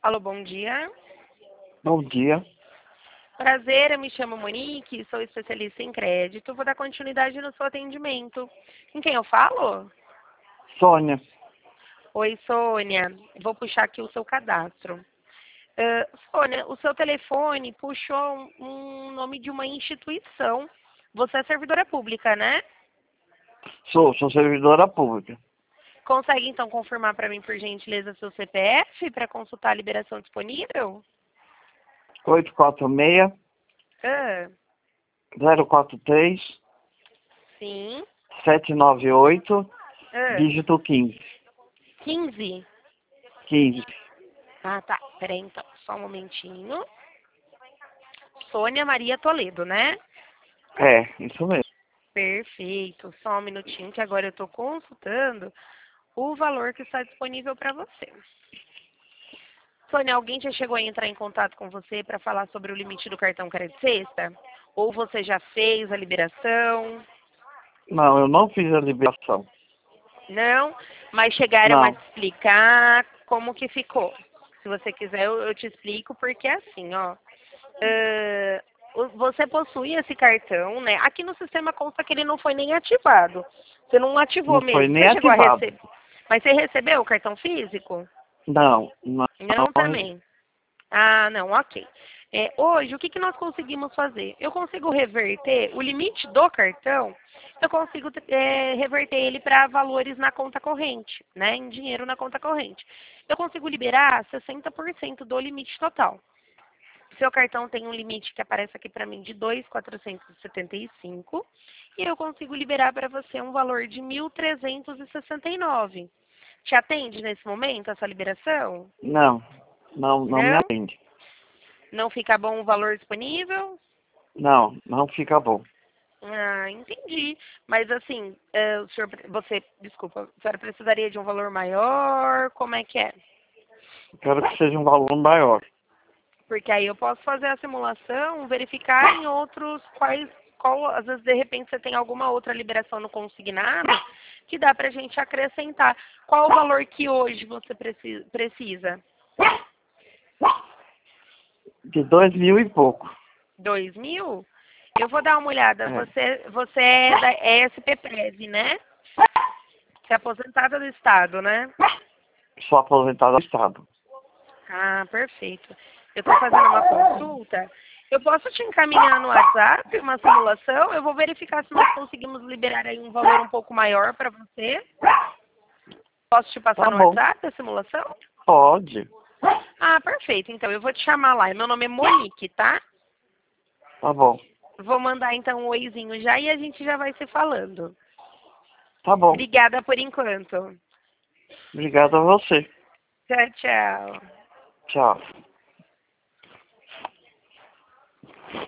Alô, bom dia. Bom dia. Prazer, eu me chamo Monique, sou especialista em crédito. Vou dar continuidade no seu atendimento. Com quem eu falo? Sônia. Oi, Sônia. Vou puxar aqui o seu cadastro. Sônia, o seu telefone puxou um nome de uma instituição. Você é servidora pública, né? Sou servidora pública. Consegue, então, confirmar para mim, por gentileza, seu CPF para consultar a liberação disponível? 846 Ah, 043 sim. 798 Ah, dígito 15. 15? 15. Ah, tá. Peraí, então. Só um momentinho. Sônia Maria Toledo, né? É, isso mesmo. Perfeito. Só um minutinho que agora eu estou consultando o valor que está disponível para você. Sônia, alguém já chegou a entrar em contato com você para falar sobre o limite do cartão Crédito Sexta? Ou você já fez a liberação? Não, eu não fiz a liberação. Não? Mas chegaram a Não. te explicar como que ficou. Se você quiser, eu te explico, porque é assim, ó. Você possui esse cartão, né? Aqui no sistema consta que ele não foi nem ativado. Você não ativou Não foi mesmo. nem Você chegou a ativado. receber. Mas você recebeu o cartão físico? Não, não. Não também. Ah, não, ok. Hoje, o que, que nós conseguimos fazer? Eu consigo reverter o limite do cartão, eu consigo reverter ele para valores na conta corrente, né? Em dinheiro na conta corrente. Eu consigo liberar 60% do limite total. Seu cartão tem um limite que aparece aqui para mim de 2.475 e eu consigo liberar para você um valor de 1.369. Te atende nesse momento essa liberação? Não. Não me Não? atende. Não fica bom o valor disponível? Não fica bom. Ah, entendi. Mas assim, desculpa, a senhora precisaria de um valor maior? Como é que é? Quero que seja um valor maior. Porque aí eu posso fazer a simulação, verificar em outros às vezes de repente você tem alguma outra liberação no consignado que dá pra gente acrescentar. Qual o valor que hoje você precisa? De 2.000 e pouco. 2.000? Eu vou dar uma olhada. É. Você é da ESP-Prev, né? Você é aposentada do Estado, né? Sou aposentado do Estado. Ah, perfeito. Eu estou fazendo uma consulta. Eu posso te encaminhar no WhatsApp uma simulação? Eu vou verificar se nós conseguimos liberar aí um valor um pouco maior para você. Posso te passar Tá no bom. WhatsApp a simulação? Pode. Ah, perfeito. Então eu vou te chamar lá. Meu nome é Monique, tá? Tá bom. Vou mandar então um oizinho já e a gente já vai se falando. Tá bom. Obrigada por enquanto. Obrigado a você. Tchau, tchau. Tchau.